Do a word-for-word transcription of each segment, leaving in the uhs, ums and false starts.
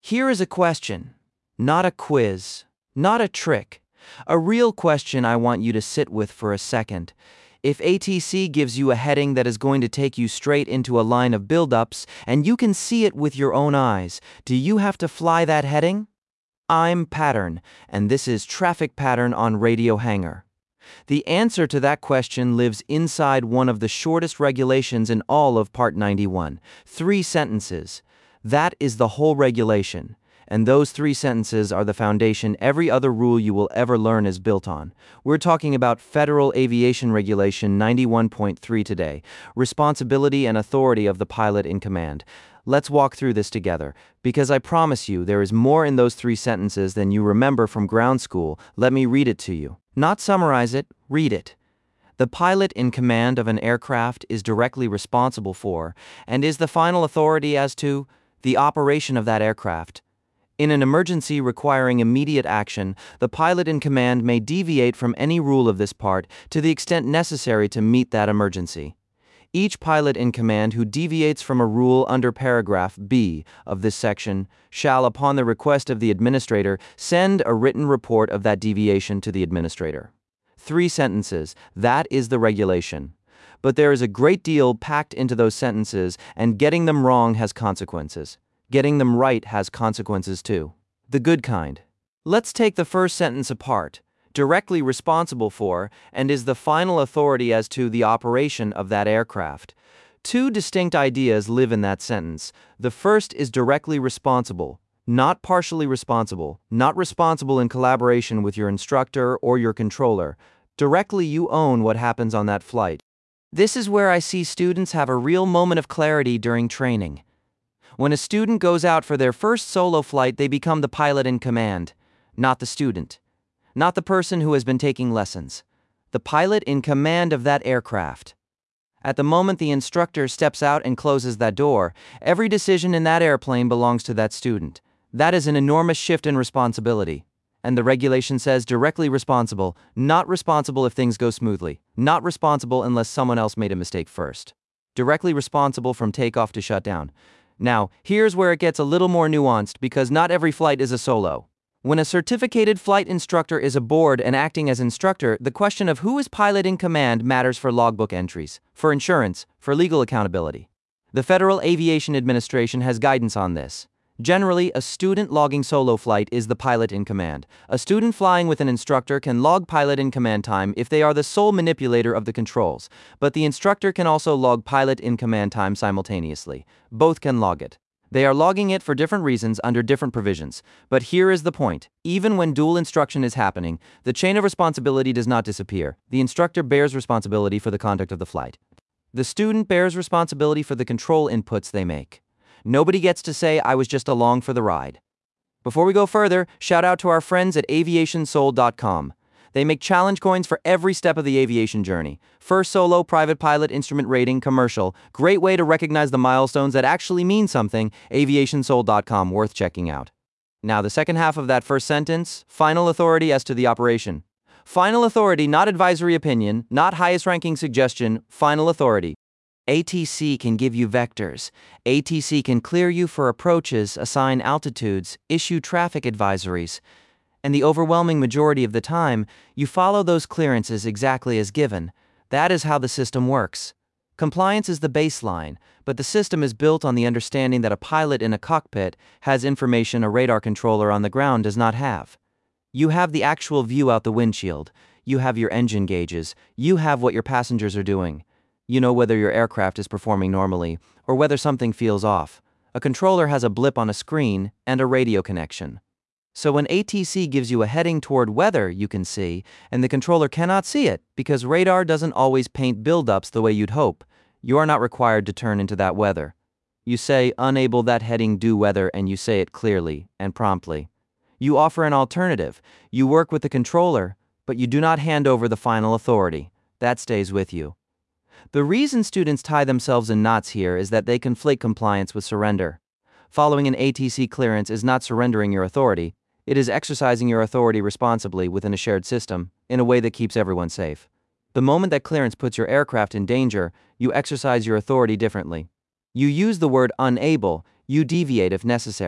Here is a question, not a quiz, not a trick. A real question I want you to sit with for a second. If A T C gives you a heading that is going to take you straight into a line of buildups, and you can see it with your own eyes, do you have to fly that heading? I'm Pattern, and this is Traffic Pattern on Radio Hangar. The answer to that question lives inside one of the shortest regulations in all of Part ninety-one. Three sentences. That is the whole regulation. And those three sentences are the foundation every other rule you will ever learn is built on. We're talking about Federal Aviation Regulation ninety-one point three today, responsibility and authority of the pilot in command. Let's walk through this together, because I promise you there is more in those three sentences than you remember from ground school. Let me read it to you. Not summarize it, read it. The pilot in command of an aircraft is directly responsible for, and is the final authority as to, the operation of that aircraft. In an emergency requiring immediate action, the pilot in command may deviate from any rule of this part to the extent necessary to meet that emergency. Each pilot in command who deviates from a rule under paragraph B of this section shall, upon the request of the administrator, send a written report of that deviation to the administrator. Three sentences, that is the regulation. But there is a great deal packed into those sentences, and getting them wrong has consequences. Getting them right has consequences too. The good kind. Let's take the first sentence apart. Directly responsible for, and is the final authority as to the operation of that aircraft. Two distinct ideas live in that sentence. The first is directly responsible, not partially responsible, not responsible in collaboration with your instructor or your controller. Directly you own what happens on that flight. This is where I see students have a real moment of clarity during training. When a student goes out for their first solo flight, they become the pilot in command, not the student, not the person who has been taking lessons, the pilot in command of that aircraft. At the moment the instructor steps out and closes that door, every decision in that airplane belongs to that student. That is an enormous shift in responsibility. And the regulation says directly responsible, not responsible if things go smoothly, not responsible unless someone else made a mistake first. Directly responsible from takeoff to shutdown. Now, here's where it gets a little more nuanced because not every flight is a solo. When a certificated flight instructor is aboard and acting as instructor, the question of who is pilot in command matters for logbook entries, for insurance, for legal accountability. The Federal Aviation Administration has guidance on this. Generally, a student logging solo flight is the pilot in command. A student flying with an instructor can log pilot in command time if they are the sole manipulator of the controls, but the instructor can also log pilot in command time simultaneously. Both can log it. They are logging it for different reasons under different provisions. But here is the point. Even when dual instruction is happening, the chain of responsibility does not disappear. The instructor bears responsibility for the conduct of the flight. The student bears responsibility for the control inputs they make. Nobody gets to say, I was just along for the ride. Before we go further, shout out to our friends at aviation soul dot com. They make challenge coins for every step of the aviation journey. First solo, private pilot, instrument rating, commercial. Great way to recognize the milestones that actually mean something. aviation soul dot com, worth checking out. Now the second half of that first sentence, final authority as to the operation. Final authority, not advisory opinion, not highest ranking suggestion, final authority. A T C can give you vectors. A T C can clear you for approaches, assign altitudes, issue traffic advisories. And the overwhelming majority of the time, you follow those clearances exactly as given. That is how the system works. Compliance is the baseline, but the system is built on the understanding that a pilot in a cockpit has information a radar controller on the ground does not have. You have the actual view out the windshield. You have your engine gauges. You have what your passengers are doing. You know whether your aircraft is performing normally, or whether something feels off. A controller has a blip on a screen and a radio connection. So when A T C gives you a heading toward weather you can see, and the controller cannot see it because radar doesn't always paint buildups the way you'd hope, you are not required to turn into that weather. You say, unable that heading due weather, and you say it clearly and promptly. You offer an alternative. You work with the controller, but you do not hand over the final authority. That stays with you. The reason students tie themselves in knots here is that they conflate compliance with surrender. Following an A T C clearance is not surrendering your authority. It is exercising your authority responsibly within a shared system, in a way that keeps everyone safe. The moment that clearance puts your aircraft in danger, you exercise your authority differently. You use the word unable, you deviate if necessary.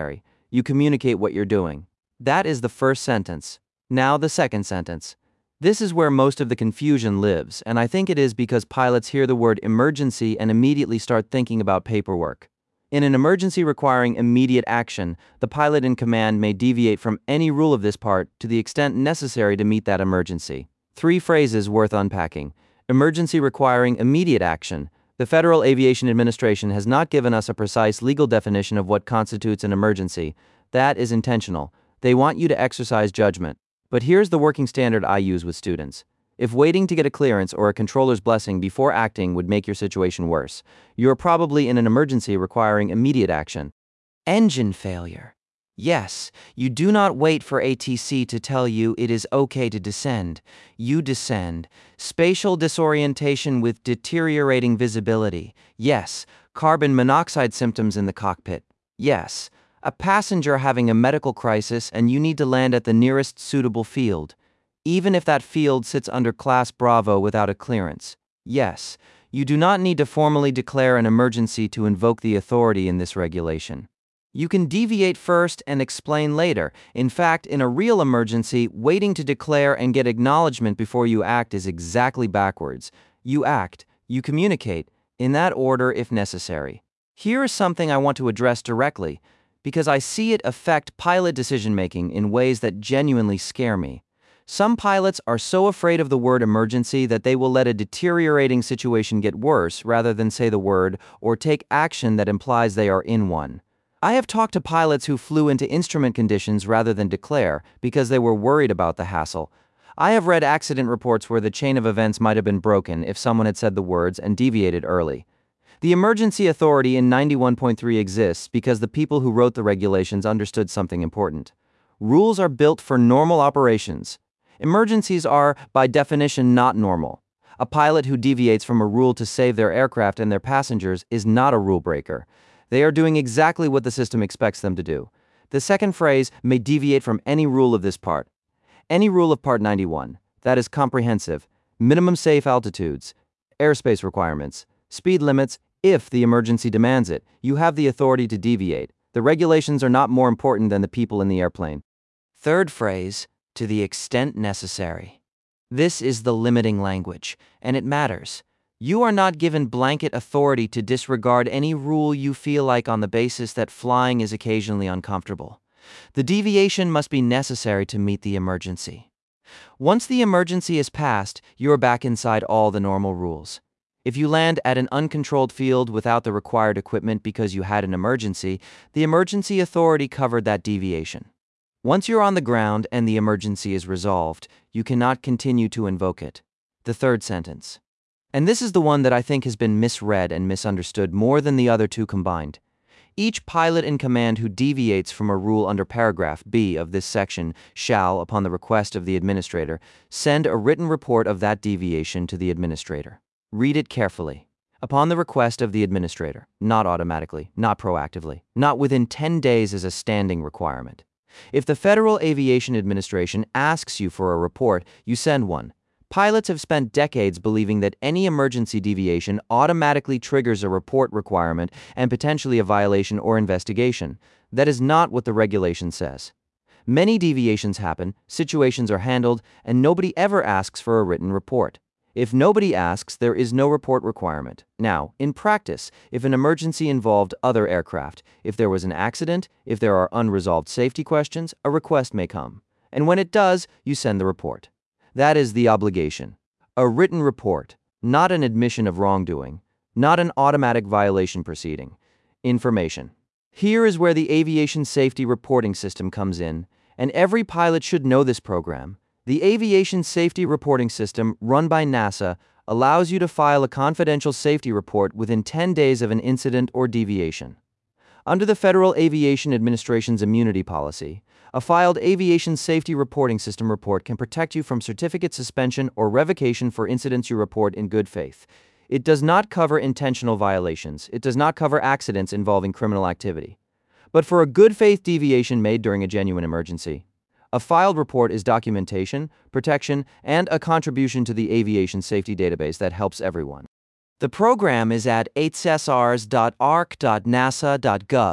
You communicate what you're doing. That is the first sentence. Now the second sentence. This is where most of the confusion lives, and I think it is because pilots hear the word emergency and immediately start thinking about paperwork. In an emergency requiring immediate action, the pilot in command may deviate from any rule of this part to the extent necessary to meet that emergency. Three phrases worth unpacking. Emergency requiring immediate action. The Federal Aviation Administration has not given us a precise legal definition of what constitutes an emergency. That is intentional. They want you to exercise judgment. But here's the working standard I use with students. If waiting to get a clearance or a controller's blessing before acting would make your situation worse, you're probably in an emergency requiring immediate action. Engine failure. Yes, you do not wait for A T C to tell you it is okay to descend. You descend. Spatial disorientation with deteriorating visibility. Yes. Carbon monoxide symptoms in the cockpit. Yes. A passenger having a medical crisis and you need to land at the nearest suitable field, even if that field sits under Class Bravo without a clearance. Yes, you do not need to formally declare an emergency to invoke the authority in this regulation. You can deviate first and explain later. In fact, in a real emergency, waiting to declare and get acknowledgement before you act is exactly backwards. You act, you communicate, in that order if necessary. Here is something I want to address directly, because I see it affect pilot decision-making in ways that genuinely scare me. Some pilots are so afraid of the word emergency that they will let a deteriorating situation get worse rather than say the word or take action that implies they are in one. I have talked to pilots who flew into instrument conditions rather than declare because they were worried about the hassle. I have read accident reports where the chain of events might have been broken if someone had said the words and deviated early. The emergency authority in ninety-one point three exists because the people who wrote the regulations understood something important. Rules are built for normal operations. Emergencies are, by definition, not normal. A pilot who deviates from a rule to save their aircraft and their passengers is not a rule breaker. They are doing exactly what the system expects them to do. The second phrase may deviate from any rule of this part. Any rule of Part ninety-one, that is comprehensive, minimum safe altitudes, airspace requirements, speed limits. If the emergency demands it, you have the authority to deviate. The regulations are not more important than the people in the airplane. Third phrase, to the extent necessary. This is the limiting language, and it matters. You are not given blanket authority to disregard any rule you feel like on the basis that flying is occasionally uncomfortable. The deviation must be necessary to meet the emergency. Once the emergency is passed, you are back inside all the normal rules. If you land at an uncontrolled field without the required equipment because you had an emergency, the emergency authority covered that deviation. Once you're on the ground and the emergency is resolved, you cannot continue to invoke it. The third sentence. And this is the one that I think has been misread and misunderstood more than the other two combined. Each pilot in command who deviates from a rule under paragraph B of this section shall, upon the request of the administrator, send a written report of that deviation to the administrator. Read it carefully. Upon the request of the administrator, not automatically, not proactively, not within ten days as a standing requirement. If the Federal Aviation Administration asks you for a report, you send one. Pilots have spent decades believing that any emergency deviation automatically triggers a report requirement and potentially a violation or investigation. That is not what the regulation says. Many deviations happen, situations are handled, and nobody ever asks for a written report. If nobody asks, there is no report requirement. Now, in practice, if an emergency involved other aircraft, if there was an accident, if there are unresolved safety questions, a request may come. And when it does, you send the report. That is the obligation. A written report, not an admission of wrongdoing, not an automatic violation proceeding. Information. Here is where the Aviation Safety Reporting System comes in, and every pilot should know this program. The Aviation Safety Reporting System, run by NASA, allows you to file a confidential safety report within ten days of an incident or deviation. Under the Federal Aviation Administration's immunity policy, a filed Aviation Safety Reporting System report can protect you from certificate suspension or revocation for incidents you report in good faith. It does not cover intentional violations. It does not cover accidents involving criminal activity. But for a good faith deviation made during a genuine emergency, a filed report is documentation, protection, and a contribution to the aviation safety database that helps everyone. The program is at A T S S R S dot A R C dot nasa dot gov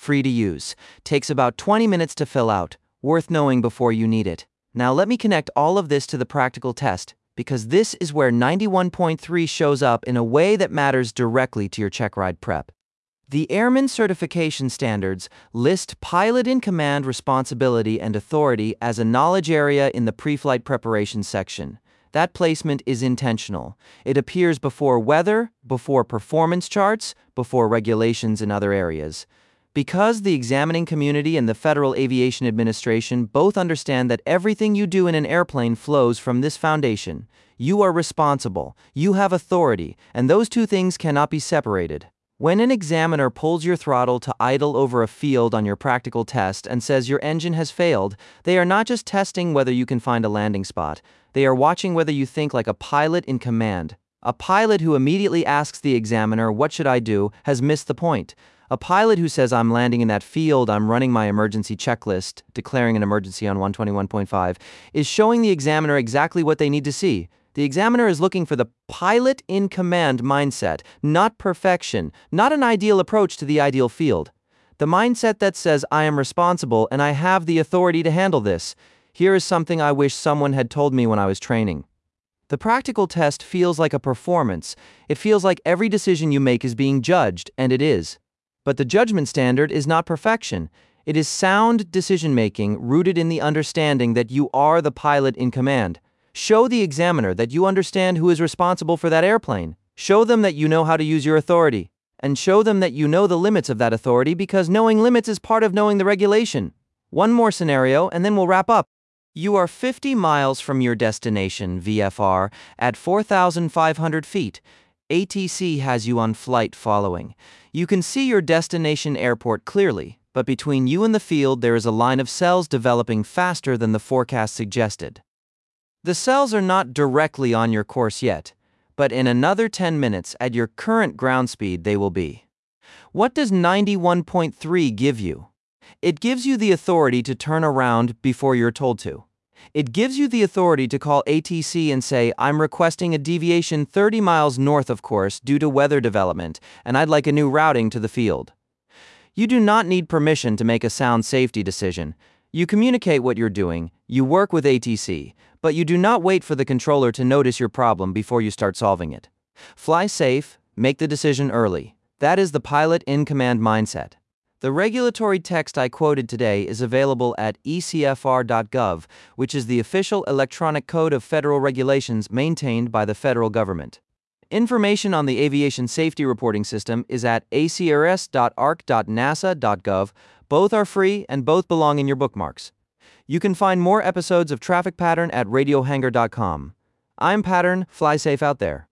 free to use. Takes about twenty minutes to fill out. Worth knowing before you need it. Now let me connect all of this to the practical test, because this is where ninety-one point three shows up in a way that matters directly to your check ride prep. The Airman Certification Standards list pilot in command responsibility and authority as a knowledge area in the pre-flight preparation section. That placement is intentional. It appears before weather, before performance charts, before regulations in other areas. Because the examining community and the Federal Aviation Administration both understand that everything you do in an airplane flows from this foundation. You are responsible, you have authority, and those two things cannot be separated. When an examiner pulls your throttle to idle over a field on your practical test and says your engine has failed, they are not just testing whether you can find a landing spot. They are watching whether you think like a pilot in command. A pilot who immediately asks the examiner, "What should I do?" has missed the point. A pilot who says, "I'm landing in that field, I'm running my emergency checklist," declaring an emergency on one twenty-one point five, is showing the examiner exactly what they need to see. The examiner is looking for the pilot in command mindset, not perfection, not an ideal approach to the ideal field. The mindset that says, "I am responsible and I have the authority to handle this." Here is something I wish someone had told me when I was training. The practical test feels like a performance. It feels like every decision you make is being judged, and it is. But the judgment standard is not perfection. It is sound decision-making rooted in the understanding that you are the pilot in command. Show the examiner that you understand who is responsible for that airplane. Show them that you know how to use your authority. And show them that you know the limits of that authority, because knowing limits is part of knowing the regulation. One more scenario, and then we'll wrap up. You are fifty miles from your destination, V F R, at four thousand five hundred feet. A T C has you on flight following. You can see your destination airport clearly, but between you and the field there is a line of cells developing faster than the forecast suggested. The cells are not directly on your course yet, but in another ten minutes at your current ground speed they will be. What does ninety-one point three give you? It gives you the authority to turn around before you're told to. It gives you the authority to call A T C and say, "I'm requesting a deviation thirty miles north of course due to weather development, and I'd like a new routing to the field." You do not need permission to make a sound safety decision. You communicate what you're doing, you work with A T C, but you do not wait for the controller to notice your problem before you start solving it. Fly safe, make the decision early. That is the pilot in command mindset. The regulatory text I quoted today is available at E C F R dot gov, which is the official electronic code of federal regulations maintained by the federal government. Information on the Aviation Safety Reporting System is at A C R S dot A R C dot NASA dot gov. Both are free and both belong in your bookmarks. You can find more episodes of Traffic Pattern at radio hanger dot com. I'm Pattern, fly safe out there.